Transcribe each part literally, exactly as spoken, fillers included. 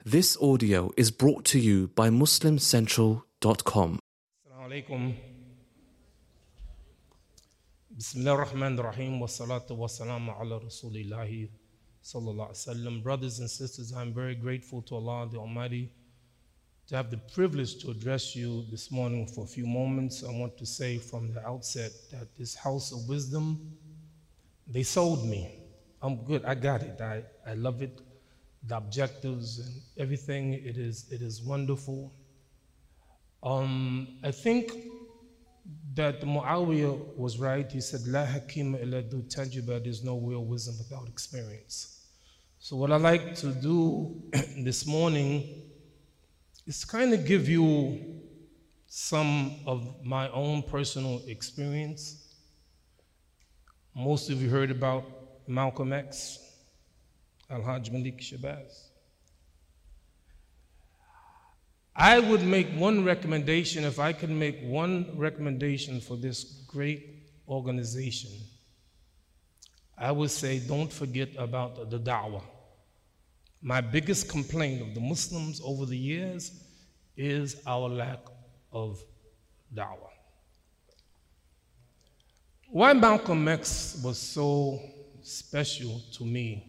This audio is brought to you by Muslim Central dot com. Assalamu alaikum. Bismillah ar-Rahman ar-Rahim wa salatu wa salamu ala Rasulillahi sallallahu alaihi wasallam. Brothers and sisters, I'm very grateful to Allah the Almighty to have the privilege to address you this morning for a few moments. I want to say from the outset that this house of wisdom, they sold me. I'm good, I got it, I, I love it. The objectives and everything, it is, it is wonderful. Um, I think that Muawiyah was right. He said, La hakima illa du tajriba, there's no real wisdom without experience. So what I like to do this morning is kind of give you some of my own personal experience. Most of you heard about Malcolm X, Al-Hajj Malik Shabazz. I would make one recommendation, if I could make one recommendation for this great organization, I would say don't forget about the da'wah. My biggest complaint of the Muslims over the years is our lack of da'wah. Why Malcolm X was so special to me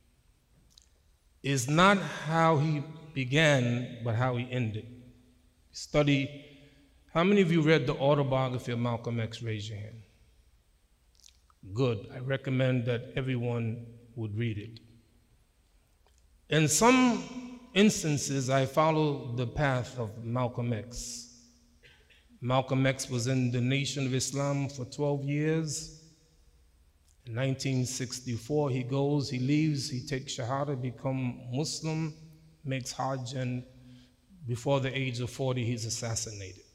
is not how he began, but how he ended. Study, how many of you read the autobiography of Malcolm X? Raise your hand. Good, I recommend that everyone would read it. In some instances, I followed the path of Malcolm X. Malcolm X was in the Nation of Islam for twelve years. In nineteen sixty-four, he goes, he leaves, he takes Shahada, become Muslim, makes Hajj, and before the age of forty, he's assassinated.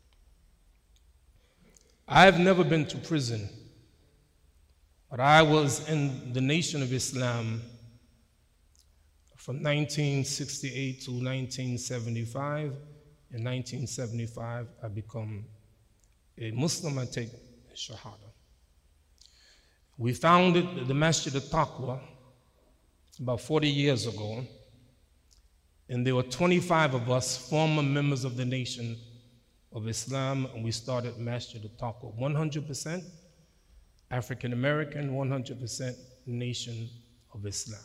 I've never been to prison, but I was in the Nation of Islam from nineteen sixty-eight to nineteen seventy-five. In nineteen seventy-five, I become a Muslim, I take Shahada. We founded the Masjid al-Taqwa about forty years ago, and there were twenty-five of us, former members of the Nation of Islam, and we started Masjid al-Taqwa. one hundred percent African American, one hundred percent Nation of Islam.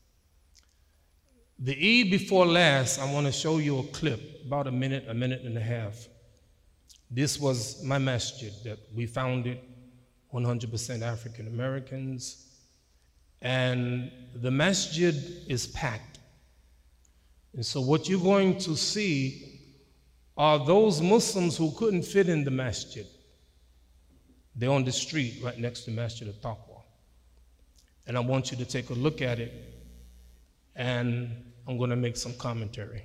The Eid before last, I want to show you a clip, about a minute, a minute and a half. This was my masjid that we founded, one hundred percent African Americans, and the masjid is packed. And so what you're going to see are those Muslims who couldn't fit in the masjid. They're on the street right next to Masjid al-Taqwa. And I want you to take a look at it, and I'm going to make some commentary.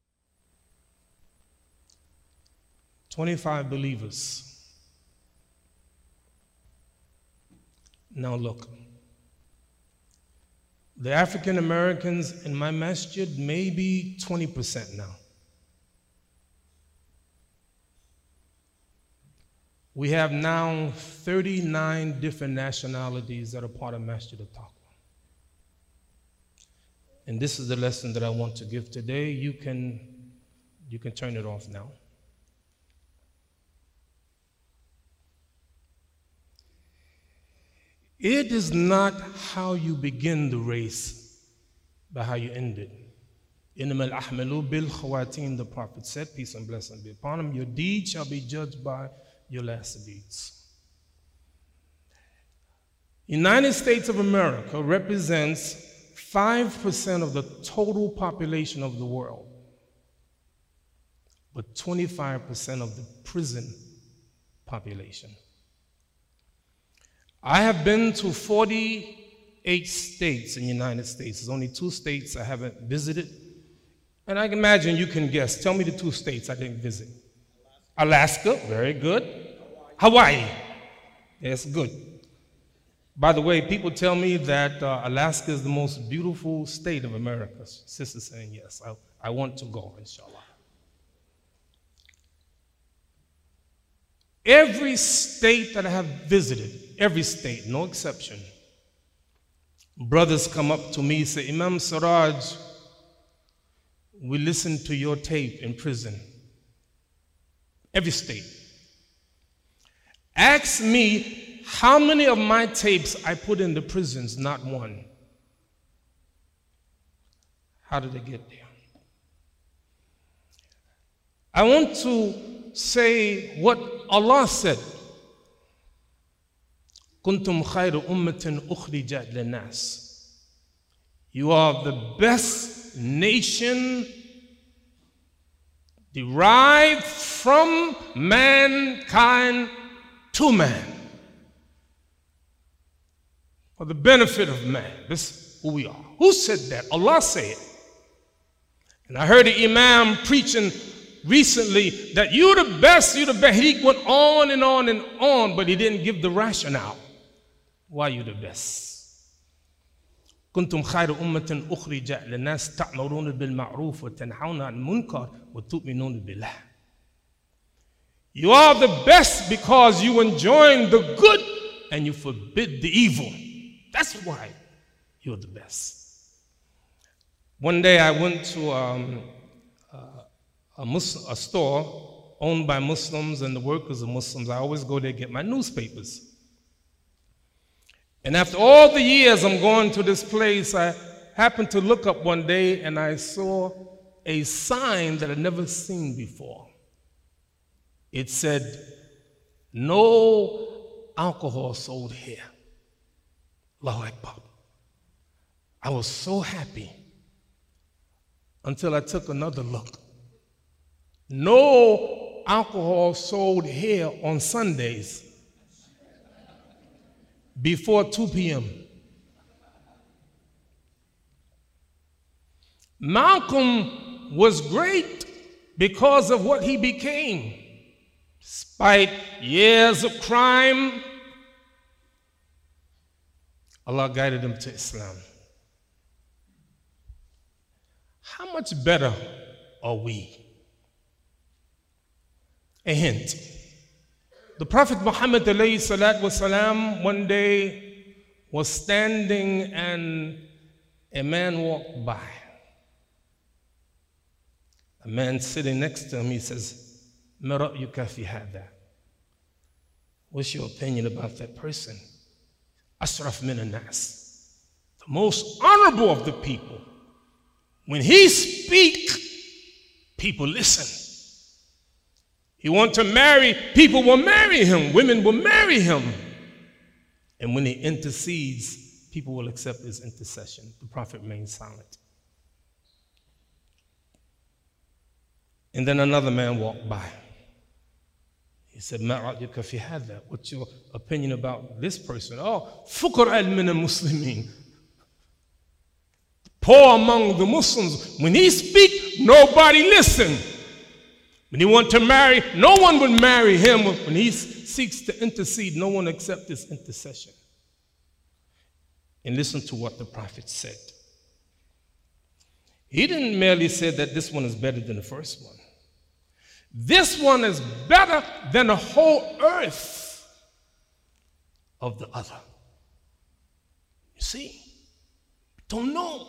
twenty-five believers. Now look, the African Americans in my masjid may be twenty percent now. We have now thirty-nine different nationalities that are part of Masjid al-Taqwa. And this is the lesson that I want to give today. You can, you can turn it off now. It is not how you begin the race, but how you end it. Innamal a'malu bil khawatim, the Prophet said, peace and blessing be upon him. Your deeds shall be judged by your last deeds. United States of America represents five percent of the total population of the world, but twenty-five percent of the prison population. I have been to forty-eight states in the United States. There's only two states I haven't visited. And I can imagine you can guess. Tell me the two states I didn't visit. Alaska, very good. Hawaii, yes, good. By the way, people tell me that uh, Alaska is the most beautiful state of America. Sister's saying yes, I, I want to go, inshallah. Every state that I have visited, every state, no exception, brothers come up to me and say, Imam Siraj, we listened to your tape in prison. Every state. Ask me how many of my tapes I put in the prisons, not one. How did they get there? I want to say what Allah said. Kuntum khayra ummatin ukhrijat linnas. You are the best nation derived from mankind to man. For the benefit of man. This is who we are. Who said that? Allah said it. And I heard the Imam preaching recently that you're the best, you're the best. He went on and on and on, but he didn't give the rationale. Why you the best? كنتم خير أمة أخرجت للناس تأمرون بالمعروف وتنهون عن المنكر وتؤمنون بالله. You are the best because you enjoin the good and you forbid the evil. That's why you're the best. One day I went to um, a, Muslim, a store owned by Muslims and the workers of Muslims. I always go there to get my newspapers. And after all the years I'm going to this place, I happened to look up one day and I saw a sign that I'd never seen before. It said, no alcohol sold here. Allahu Akbar. I was so happy until I took another look. No alcohol sold here on Sundays before two p.m. Malcolm was great because of what he became. Despite years of crime, Allah guided him to Islam. How much better are we? A hint. The Prophet Muhammad alayhi salatu wasalam one day was standing and a man walked by. A man sitting next to him, he says, "Ma ra'yuka fi hada?" What's your opinion about that person? Ashraf min an-nas, the most honorable of the people. When he speaks, people listen. He wants to marry, people will marry him, women will marry him. And when he intercedes, people will accept his intercession. The Prophet remained silent. And then another man walked by. He said, "Ma ra'yuka fi hadha?" What's your opinion about this person? "Oh, fuqara min al-muslimin." Poor among the Muslims. When he speaks, nobody listen. When he wants to marry, no one would marry him. When he seeks to intercede, no one accepts his intercession. And listen to what the Prophet said. He didn't merely say that this one is better than the first one. This one is better than the whole earth of the other. You see? Don't know.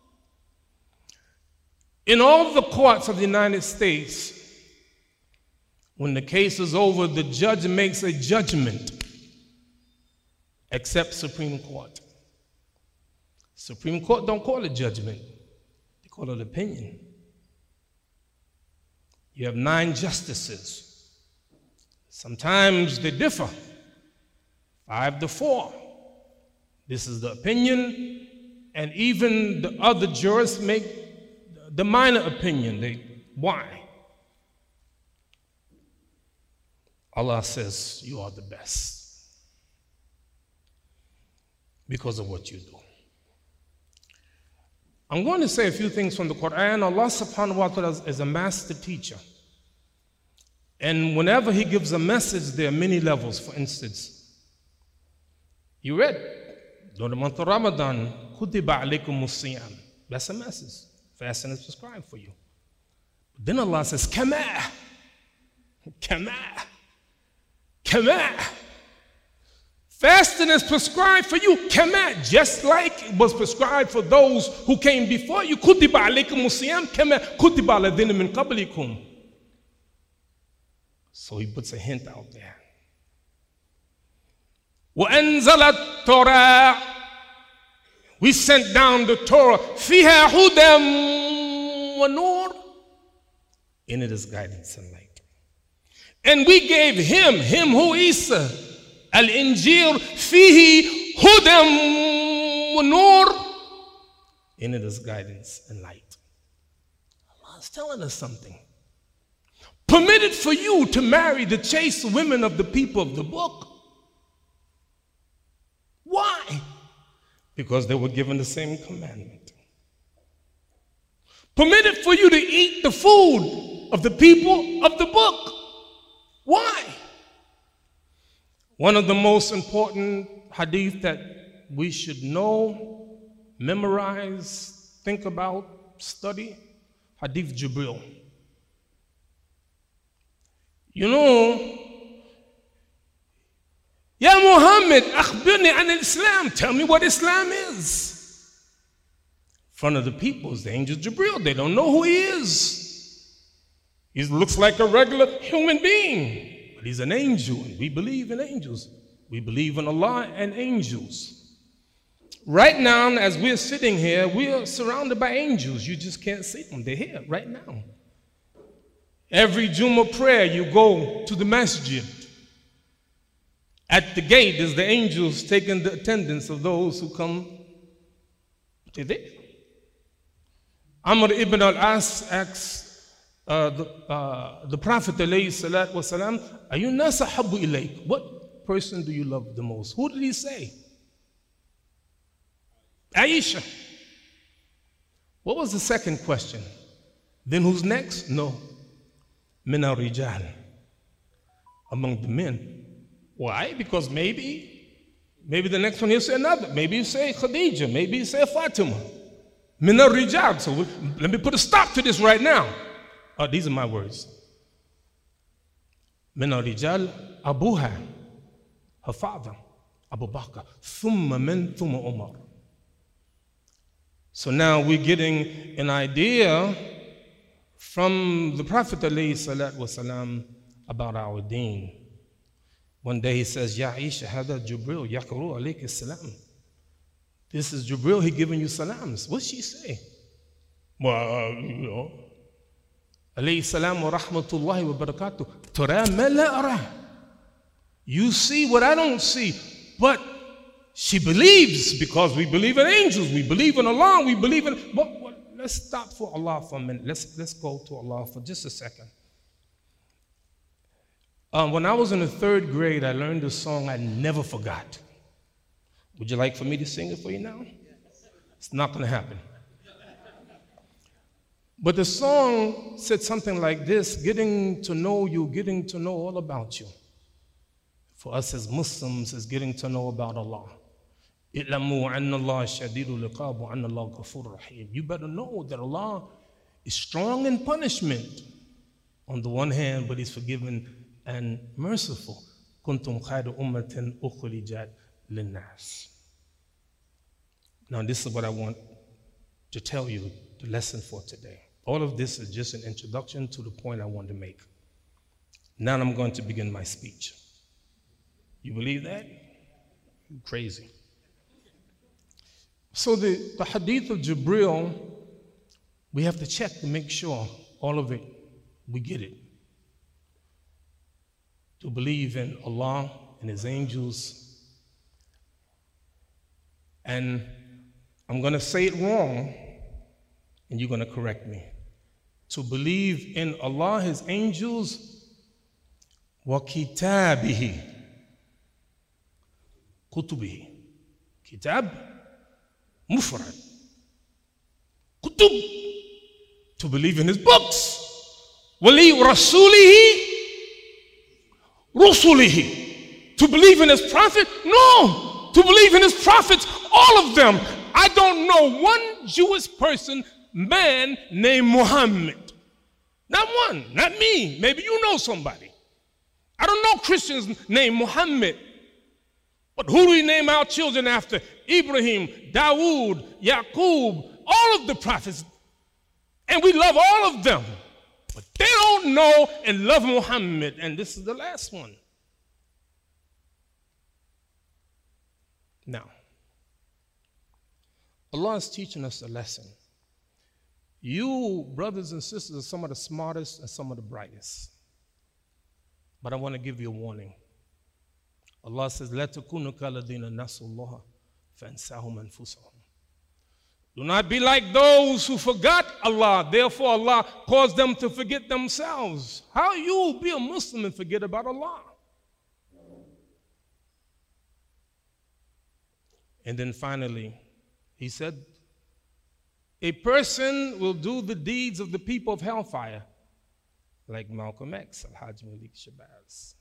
In all the courts of the United States, when the case is over, the judge makes a judgment, except Supreme Court. Supreme Court don't call it judgment. They call it opinion. You have nine justices. Sometimes they differ. Five to four. This is the opinion, and even the other jurists make the minor opinion. They, why? Allah says you are the best because of what you do. I'm going to say a few things from the Quran. Allah subhanahu wa ta'ala is a master teacher. And whenever he gives a message, there are many levels. For instance, you read, during the month of Ramadan, kutiba alaykum as-siyam. That's a message. Fasting is prescribed for you. But then Allah says, kama, kama, kama. Fasting is prescribed for you, kama, just like it was prescribed for those who came before you. Kutiba alaykum as-siyam kama kutiba alladhina min qablikum. So he puts a hint out there. وَأَنزَلَ التَّوْرَاةَ, we sent down the Torah. فِيهَا هُدًى وَنُورٌ, in it is guidance and light. And we gave him, him who Isa, Al-Injil, فِيهِ هُدًى وَنُورٌ, in it is guidance and light. Allah is telling us something. Permitted for you to marry the chaste women of the people of the book. Why? Because they were given the same commandment. Permitted for you to eat the food of the people of the book. Why? One of the most important hadith that we should know, memorize, think about, study, Hadith Jibril. You know, Ya Muhammad, akhbirni an al-Islam. Tell me what Islam is. In front of the people is the angel Jibril. They don't know who he is. He looks like a regular human being, but he's an angel, and we believe in angels. We believe in Allah and angels. Right now, as we're sitting here, we are surrounded by angels. You just can't see them. They're here right now. Every Jummah prayer, you go to the masjid. At the gate is the angels taking the attendance of those who come. They're there. Amr ibn al-As asks uh, the, uh, the Prophet alayhi salatu wasalam, Ayu nasa habbu ilayk? What person do you love the most? Who did he say? Aisha. What was the second question? Then who's next? No. Min al-rijal. Among the men. Why? Because maybe, maybe the next one he'll say another. Maybe he'll say Khadija. Maybe he'll say Fatima. Min al-rijal. So we, let me put a stop to this right now. Oh, these are my words. Min al-rijal abuha, her father, Abu Bakr. Thumma min thumma Umar. So now we're getting an idea from the Prophet alayhi salatu wasalam about our deen. One day he says, Ya Aisha, hada Jibril, yaqru alayka salam. This is Jibril, he giving you salams. What's she say? Well, you know, alayhi salam wa rahmatullahi wa barakatuh. Tura ma la ara. You see what I don't see. But she believes because we believe in angels, we believe in Allah, we believe in. But, but let's stop for Allah for a minute. Let's, let's go to Allah for just a second. Um, when I was in the third grade, I learned a song I never forgot. Would you like for me to sing it for you now? It's not going to happen. But the song said something like this, getting to know you, getting to know all about you. For us as Muslims, is getting to know about Allah. You better know that Allah is strong in punishment on the one hand, but He's forgiving and merciful. Kuntum khayra ummatin ukhrijat linnas. Now this is what I want to tell you, the lesson for today. All of this is just an introduction to the point I want to make. Now I'm going to begin my speech. You believe that? You're crazy. So the, the hadith of Jibril, we have to check to make sure all of it, we get it. To believe in Allah and His angels. And I'm going to say it wrong, and you're going to correct me. To believe in Allah, His angels, wa kitabihi, kutubihi. Kitab, mufrad. Kutub, to believe in His books. Wali rasulihi, rusulihi. To believe in His prophet? No. To believe in His prophets, all of them. I don't know one Jewish person, man named Muhammad. Not one, not me. Maybe you know somebody. I don't know Christians named Muhammad. But who do we name our children after? Ibrahim, Dawood, Yaqub, all of the prophets. And we love all of them. But they don't know and love Muhammad. And this is the last one. Now, Allah is teaching us a lesson. You, brothers and sisters, are some of the smartest and some of the brightest. But I want to give you a warning. Allah says, "La takunu kalladhina nasullaha fansahum anfusahum." Do not be like those who forgot Allah. Therefore, Allah caused them to forget themselves. How you be a Muslim and forget about Allah? And then finally, he said, a person will do the deeds of the people of hellfire, like Malcolm X, Al-Hajj Malik Shabazz.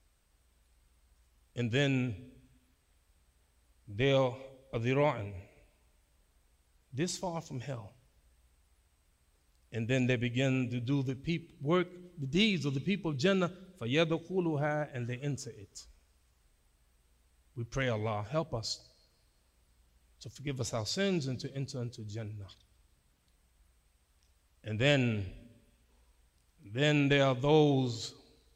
And then they're adhira'an, this far from hell. And then they begin to do the peop- work, the deeds of the people of Jannah, فَيَدْخُلُهَا, and they enter it. We pray Allah help us to forgive us our sins and to enter into Jannah. And then, then there are those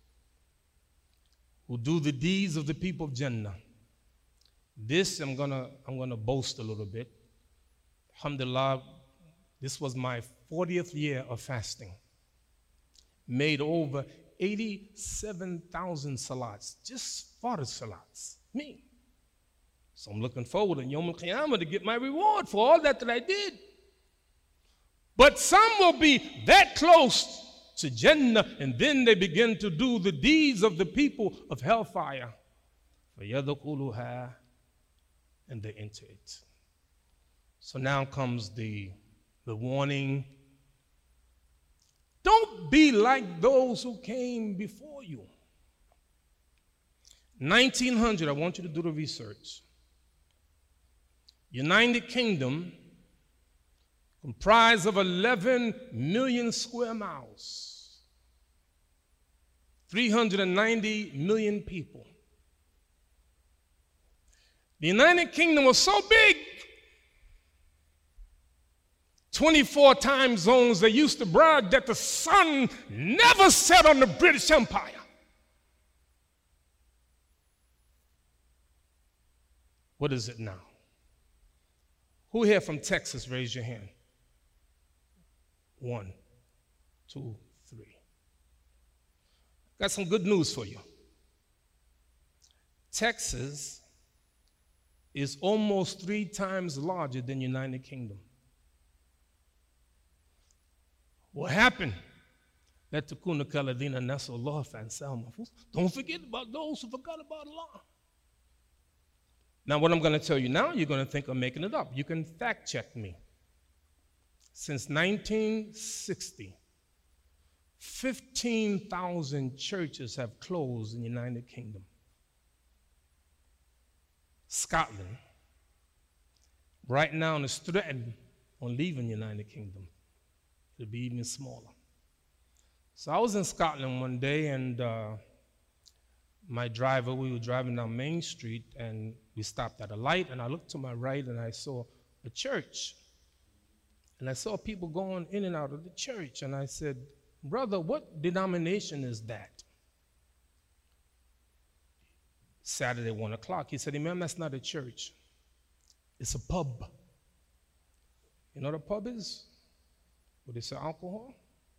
who do the deeds of the people of Jannah. This I'm gonna I'm gonna boast a little bit. Alhamdulillah, this was my fortieth year of fasting. Made over eighty-seven thousand salats, just farz salats, me. So I'm looking forward in Yom Al-Qiyamah to get my reward for all that that I did. But some will be that close to Jannah, and then they begin to do the deeds of the people of hellfire. فَيَدْخُلُهَا, and they enter it. So now comes the, the warning. Don't be like those who came before you. nineteen hundred, I want you to do the research. United Kingdom comprised of eleven million square miles, three hundred ninety million people. The United Kingdom was so big, twenty-four time zones. They used to brag that the sun never set on the British Empire. What is it now? Who here from Texas, raise your hand? One, two, three. Got some good news for you. Texas is almost three times larger than United Kingdom. What happened? Let takuna kalladhina nasullah fansahum anfusahum. Don't forget about those who forgot about Allah. Now, what I'm going to tell you now, you're going to think I'm making it up. You can fact check me. Since nineteen sixty, fifteen thousand churches have closed in the United Kingdom. Scotland, right now, is threatened on leaving the United Kingdom. It'll be even smaller. So I was in Scotland one day, and uh, my driver, we were driving down Main Street, and we stopped at a light, and I looked to my right, and I saw a church. And I saw people going in and out of the church, and I said, brother, what denomination is that? Saturday, one o'clock. He said, Imam, that's not a church. It's a pub. You know what a pub is? Where they sell alcohol?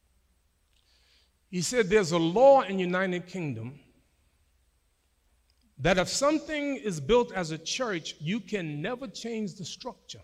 He said, there's a law in the United Kingdom that if something is built as a church, you can never change the structure.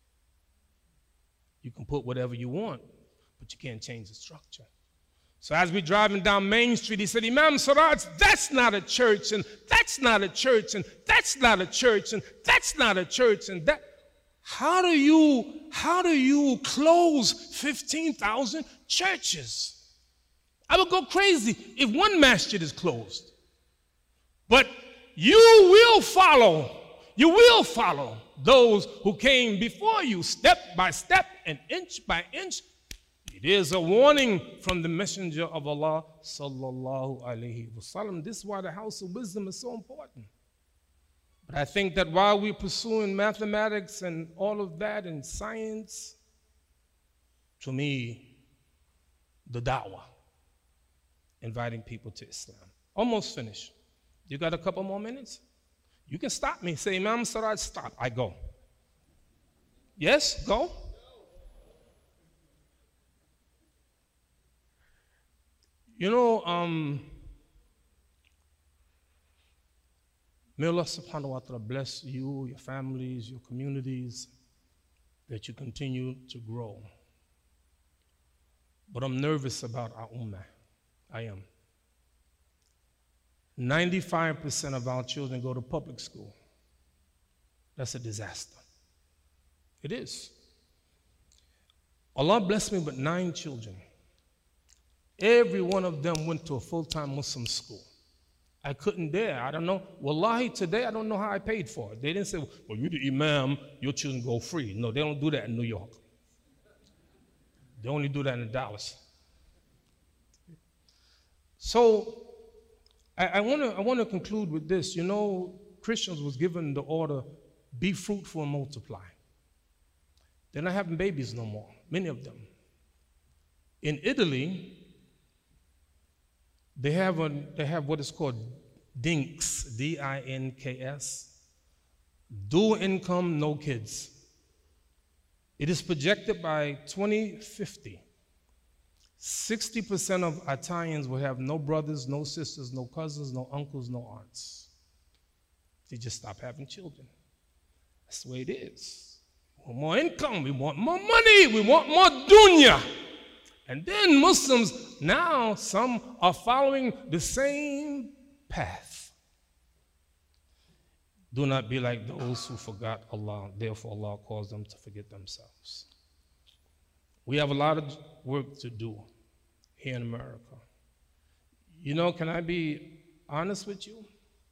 You can put whatever you want, but you can't change the structure. So as we're driving down Main Street, he said, Imam Siraj, that's not a church, and that's not a church, and that's not a church, and that's not a church, and that. How do you, how do you close fifteen thousand churches? I would go crazy if one masjid is closed. But you will follow, you will follow those who came before you, step by step and inch by inch. It is a warning from the Messenger of Allah, sallallahu alaihi wasallam. This is why the house of wisdom is so important. But I think that while we're pursuing mathematics and all of that and science, to me, the da'wah, inviting people to Islam. Almost finished. You got a couple more minutes? You can stop me. Say, Imam Siraj, stop. I go. Yes, go. You know, um, may Allah subhanahu wa ta'ala bless you, your families, your communities, that you continue to grow. But I'm nervous about our ummah. I am. ninety-five percent of our children go to public school. That's a disaster. It is. Allah blessed me with nine children. Every one of them went to a full-time Muslim school. I couldn't dare. I don't know. Wallahi, today I don't know how I paid for it. They didn't say, well, you're the imam, your children go free. No, they don't do that in New York. They only do that in Dallas. So I, I want to I want to conclude with this. You know, Christians was given the order, be fruitful and multiply. They're not having babies no more, many of them. In Italy, they have, a, they have what is called DINKS, D I N K S, dual income, no kids. It is projected by twenty fifty, sixty percent of Italians will have no brothers, no sisters, no cousins, no uncles, no aunts. They just stop having children. That's the way it is. We want more income, we want more money, we want more dunya. And then Muslims, now some are following the same path. Do not be like those who forgot Allah, therefore Allah calls them to forget themselves. We have a lot of work to do here in America. You know, can I be honest with you?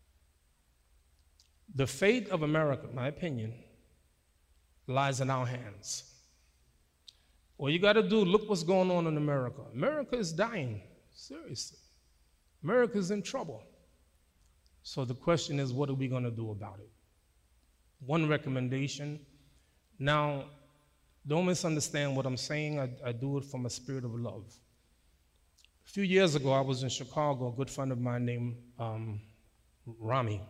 The fate of America, in my opinion, lies in our hands. All you got to do, look what's going on in America. America is dying, seriously. America is in trouble. So the question is, what are we going to do about it? One recommendation. Now, don't misunderstand what I'm saying. I, I do it from a spirit of love. A few years ago, I was in Chicago, a good friend of mine named um, Rami.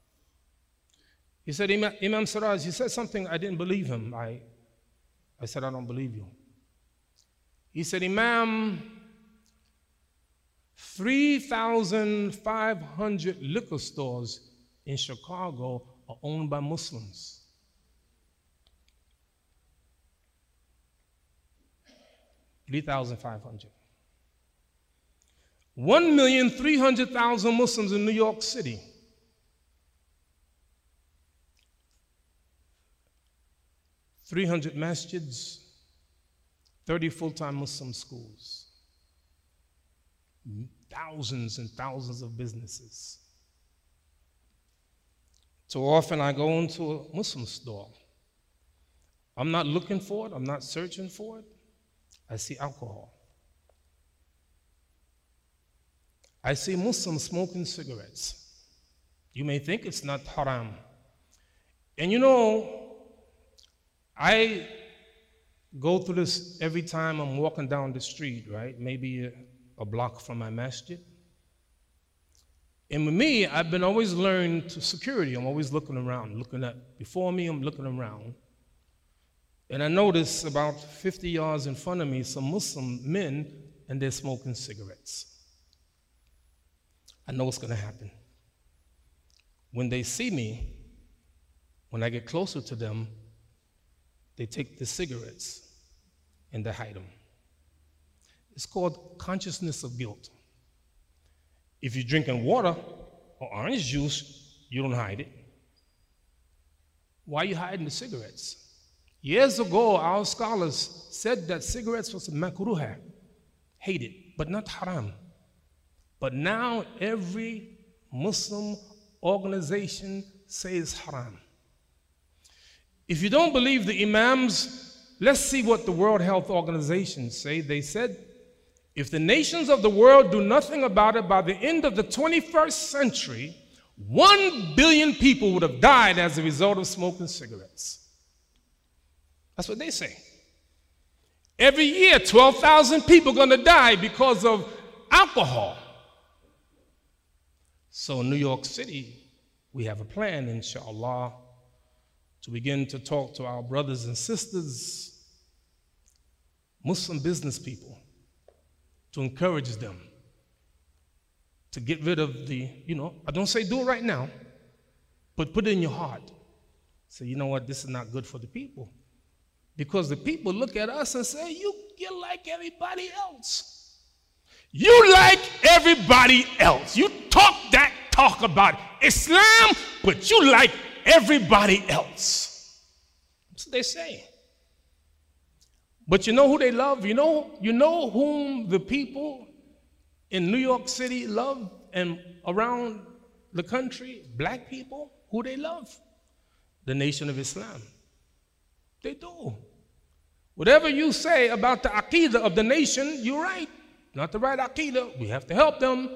He said, Imam, Imam Siraj, he said something, I didn't believe him. I, I said, I don't believe you. He said, Imam, three thousand five hundred liquor stores in Chicago are owned by Muslims. three thousand five hundred. one million three hundred thousand Muslims in New York City. three hundred masjids, thirty full-time Muslim schools, thousands and thousands of businesses. Too often I go into a Muslim store. I'm not looking for it, I'm not searching for it. I see alcohol. I see Muslims smoking cigarettes. You may think it's not haram. And you know, I go through this every time I'm walking down the street, right? Maybe a, a block from my masjid. And with me, I've been always learned to security. I'm always looking around, looking at before me, I'm looking around. And I notice about fifty yards in front of me, some Muslim men, and they're smoking cigarettes. I know what's going to happen. When they see me, when I get closer to them, they take the cigarettes and they hide them. It's called consciousness of guilt. If you're drinking water or orange juice, you don't hide it. Why are you hiding the cigarettes? Years ago, our scholars said that cigarettes was makruha, hated, but not haram. But now every Muslim organization says haram. If you don't believe the imams, let's see what the World Health Organization say. They said, if the nations of the world do nothing about it by the end of the twenty-first century, One billion people would have died as a result of smoking cigarettes. That's what they say. Every year, twelve thousand people are going to die because of alcohol. So in New York City, we have a plan, inshallah, to begin to talk to our brothers and sisters, Muslim business people, to encourage them to get rid of the, you know, I don't say do it right now, but put it in your heart. Say, you know what, this is not good for the people. Because the people look at us and say, you, you're like everybody else. You like everybody else. You talk that talk about Islam, but you like everybody else. That's what they say. But you know who they love? You know, you know whom the people in New York City love and around the country? Black people. Who they love? The Nation of Islam. They do. Whatever you say about the Aqidah of the nation, you're right. Not the right Aqidah. We have to help them.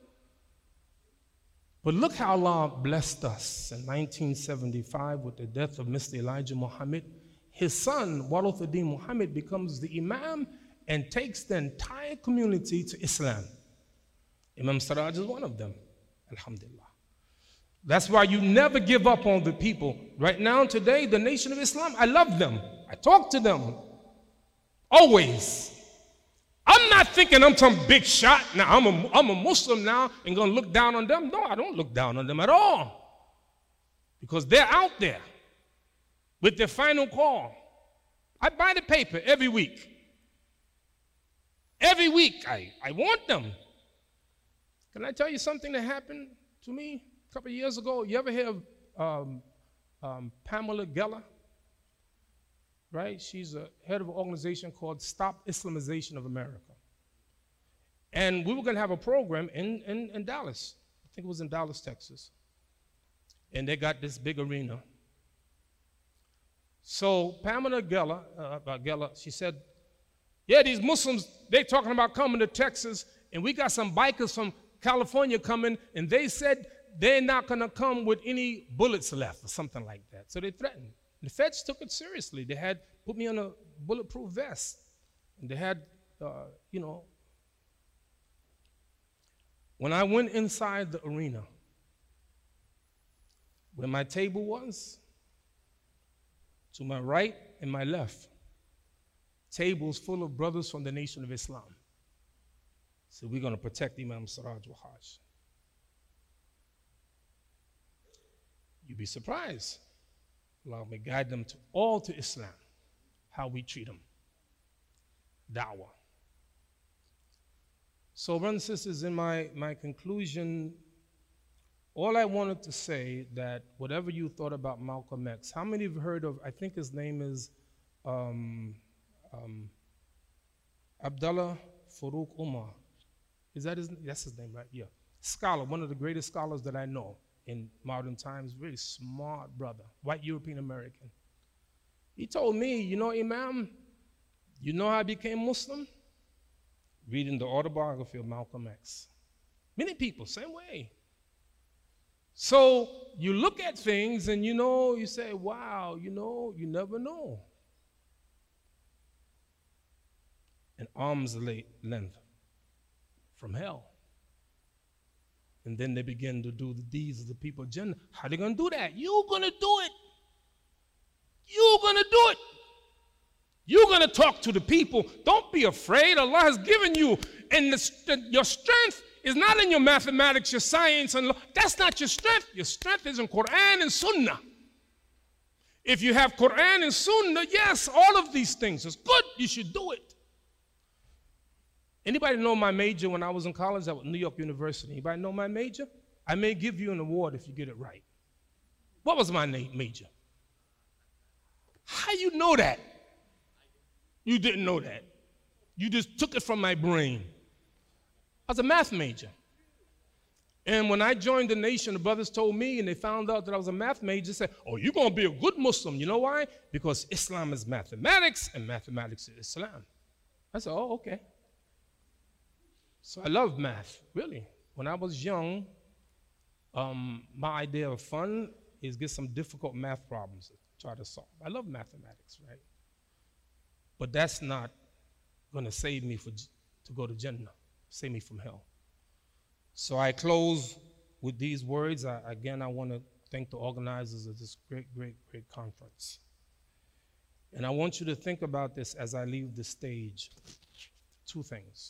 But look how Allah blessed us in nineteen seventy-five with the death of Mister Elijah Muhammad. His son, Warithuddin Muhammad, becomes the Imam and takes the entire community to Islam. Imam Siraj is one of them, alhamdulillah. That's why you never give up on the people. Right now, today, the Nation of Islam, I love them. I talk to them, always. I'm not thinking I'm some big shot. Now, I'm a, I'm a Muslim now and going to look down on them. No, I don't look down on them at all. Because they're out there with their final call. I buy the paper every week. Every week, I, I want them. Can I tell you something that happened to me a couple of years ago? You ever hear of um, um, Pamela Geller? Right? She's a head of an organization called Stop Islamization of America. And we were going to have a program in, in, in Dallas. I think it was in Dallas, Texas. And they got this big arena. So Pamela Geller, uh, Geller, she said, yeah, these Muslims, they talking about coming to Texas, and we got some bikers from California coming, and they said they're not going to come with any bullets left or something like that. So they threatened. The feds took it seriously. They had put me on a bulletproof vest. And they had, uh, you know, when I went inside the arena, where my table was, to my right and my left, tables full of brothers from the Nation of Islam. So we're going to protect Imam Siraj Wahhaj. You'd be surprised. Allah may guide them to all to Islam, how we treat them. Da'wah. So, brothers and sisters, in my, my conclusion, all I wanted to say that whatever you thought about Malcolm X, how many have heard of, I think his name is um, um, Abdullah Farooq Umar. Is that his name? That's his name, right? Yeah. Scholar, one of the greatest scholars that I know in modern times, very smart brother, white European American. He told me, you know, Imam, you know how I became Muslim? Reading the autobiography of Malcolm X. Many people, same way. So you look at things and you know, you say, wow, you know, you never know. An arm's length from hell. And then they begin to do the deeds of the people of Jannah. How are they going to do that? You're going to do it. You're going to do it. You're going to talk to the people. Don't be afraid. Allah has given you. And the, the, your strength is not in your mathematics, your science, and law. That's not your strength. Your strength is in Quran and Sunnah. If you have Quran and Sunnah, yes, all of these things is good. You should do it. Anybody know my major when I was in college at New York University? Anybody know my major? I may give you an award if you get it right. What was my major? How you know that? You didn't know that. You just took it from my brain. I was a math major. And when I joined the nation, the brothers told me, and they found out that I was a math major, they said, oh, you're going to be a good Muslim. You know why? Because Islam is mathematics, and mathematics is Islam. I said, oh, okay. So I love math, really. When I was young, Um, my idea of fun is get some difficult math problems to try to solve. I love mathematics, right? But that's not going to save me for, to go to Jannah, save me from hell. So I close with these words. I, again, I want to thank the organizers of this great, great, great conference. And I want you to think about this as I leave the stage. Two things.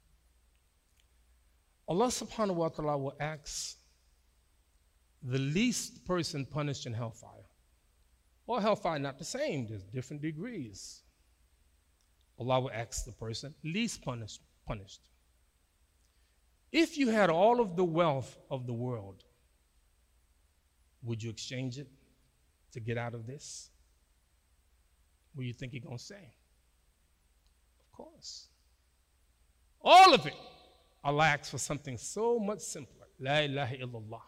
Allah subhanahu wa ta'ala will ask the least person punished in hellfire. Or hellfire not the same, there's different degrees. Allah will ask the person least punished, punished. If you had all of the wealth of the world, would you exchange it to get out of this? What do you think he's going to say? Of course. All of it. Allah asks for something so much simpler. La ilaha illallah.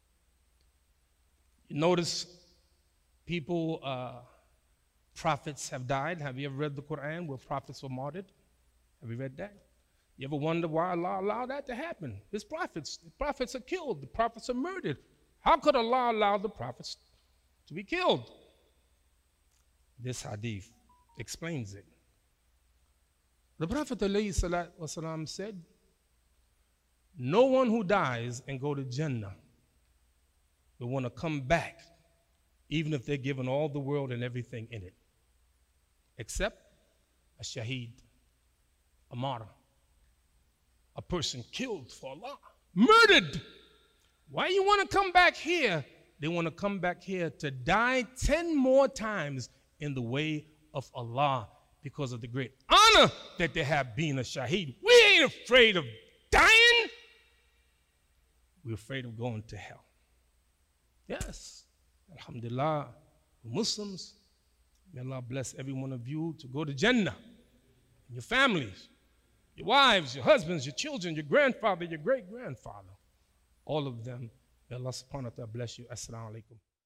You notice people, uh, prophets have died. Have you ever read the Quran where prophets were martyred? Have you read that? You ever wonder why Allah allowed that to happen? His prophets, the prophets are killed. The prophets are murdered. How could Allah allow the prophets to be killed? This hadith explains it. The Prophet ﷺ said, no one who dies and go to Jannah will want to come back, even if they're given all the world and everything in it, except a shaheed, a martyr, a person killed for Allah, murdered. Why you want to come back here? They want to come back here to die ten more times in the way of Allah because of the great honor that they have being a shaheed. We ain't afraid of dying. We're afraid of going to hell. Yes, alhamdulillah, we're Muslims. May Allah bless every one of you to go to Jannah. And your families, your wives, your husbands, your children, your grandfather, your great-grandfather. All of them. May Allah subhanahu wa ta'ala bless you. Assalamu alaikum.